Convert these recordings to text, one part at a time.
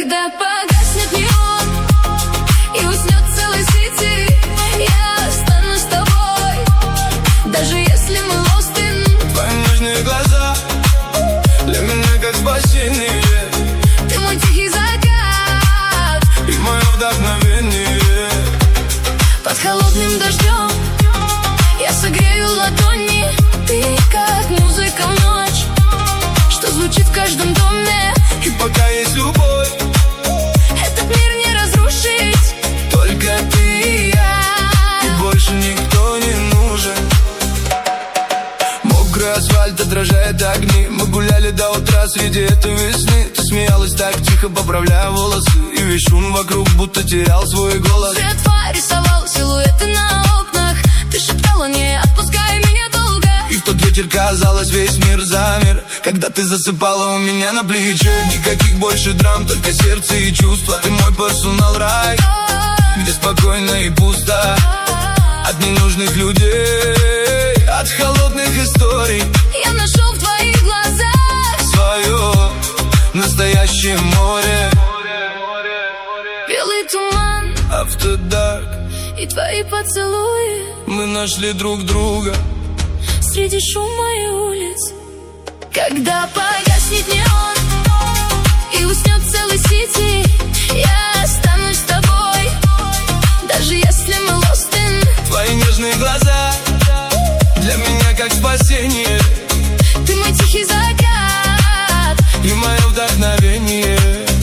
Когда погаснет неон и уснет целый сити, я останусь с тобой, даже если мы lost in. Твои нежные глаза для меня как спасение. Ты мой тихий закат и мое вдохновение. Под холодным дождем я согрею ладони. Ты как музыка в ночь, что звучит в каждом доме. И пока есть любовь, этот мир не разрушить. Только ты и я, и больше никто не нужен. Мокрый асфальт отражает огни. Мы гуляли до утра среди этой весны. Ты смеялась так тихо, поправляя волосы, и весь шум вокруг будто терял свой голос. Свет фар рисовал силуэты на окнах. Ты шептала, не отпускай меня долго. И в тот вечер, казалось, весь мир замер, когда ты засыпала у меня на плече. Никаких больше драм, только сердце и чувства. Ты мой персонал рай, где спокойно и пусто от ненужных людей, от холодных историй. Я нашел в твоих глазах свое настоящее море. Белый туман, After Dark и твои поцелуи. Мы нашли друг друга среди шума и улиц. Когда погаснет неон и уснет целый сити, я останусь с тобой, даже если мы lost in. Твои нежные глаза для меня как спасение. Ты мой тихий закат и мое вдохновение.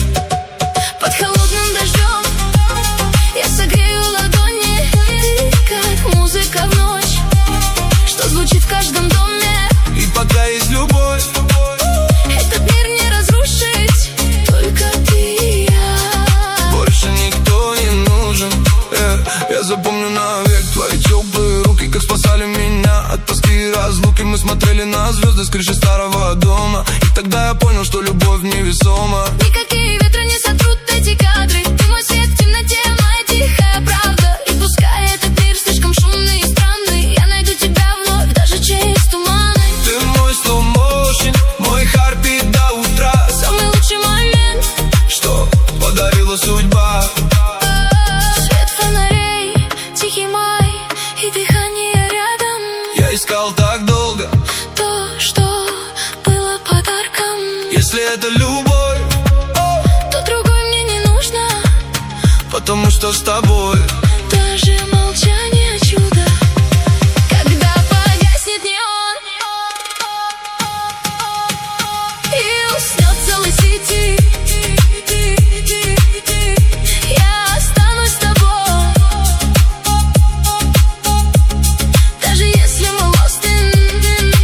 Под холодным дождем я согрею ладони. Ты как музыка в ночь, что звучит в каждом доме. И пока есть любовь, этот мир не разрушить. Только ты и я, больше никто не нужен. Я запомню навек твои теплые руки, как спасали меня от тоски и разлуки. Мы смотрели на звезды с крыши старого дома, и тогда я понял, что любовь невесома. Никакие ветры не сотрут эти кадры. Ты мой свет в темноте, моя тихая правда. И пускай этот мир слишком шумный и странный, я найду тебя вновь, даже через туманы. Ты мой slow motion, мой heartbeat до утра. Самый лучший момент, что подарила судьба. Свет фонарей, тихий май и дыхание рядом. Я искал так долго то, что было подарком. Если это любовь, то другой мне не нужно, потому что с тобой даже молчание чудо. Когда погаснет неон и уснет целый сити, я останусь с тобой, даже если мы lost in.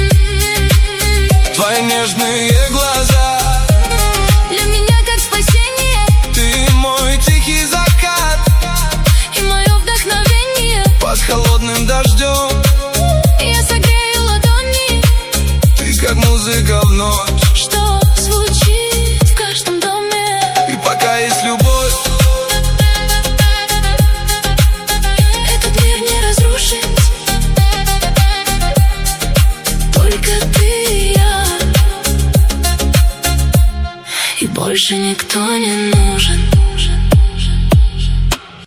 Твои нежные глаза для меня как спасение. Ты мой тихий закат И мое вдохновение. Под холодным дождем Я согрею ладони. Ты как музыка в ночь, что звучит в каждом доме. И пока есть любовь, этот мир не разрушить. Только ты и я, и больше никто не нужен.